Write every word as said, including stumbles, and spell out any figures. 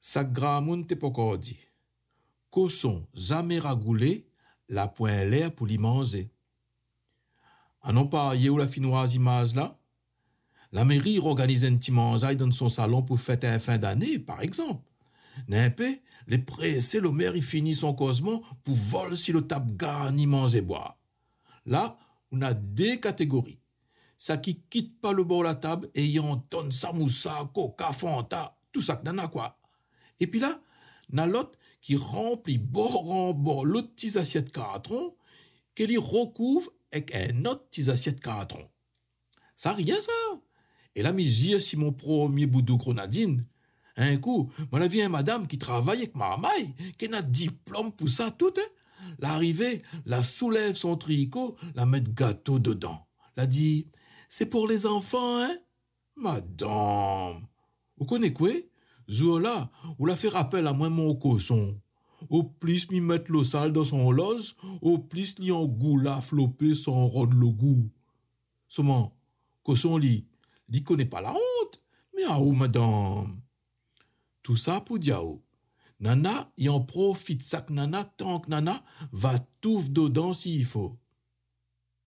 Sa gramoun te poko di. Cochon jamais ragoulé, la point l'air pour l'y manger. Anon pas yé ou la finoise image là? La mairie organise un petit mangeaille dans son salon pour fêter un fin d'année, par exemple. N'importe, les pressés, le maire, il finit son causement pour voler si le table garni manger boire. Là, on a deux catégories. Ça qui quitte pas le bord de la table et y entonne samoussa, coca, fanta, tout ça que n'en a quoi. Et puis là, n'a l'autre qui remplit bord en bord l'autre petite assiette carton, qu'elle y recouvre avec un autre petite assiette carton. Ça rien ça. Et là, m'y j'ai si mon premier boudou grenadine. Un coup, moi, la vieille madame qui travaille avec ma maille, qui a diplôme pour ça tout, hein. L'arrivée, la soulève son tricot, la met gâteau dedans. La dit, c'est pour les enfants, hein? Madame, vous connaissez quoi? Jour là, ou la fait rappel à moi mon cochon. Au plus m'y mettre l'eau sale dans son loge, au plus l'y en goût la flopé son rod le goût. Seulement, cochon lit, il connaît pas la honte. Mais ah où, madame? Tout ça pour Diao. Nana, y en profite ça que Nana, tant que Nana va tout dedans s'il faut.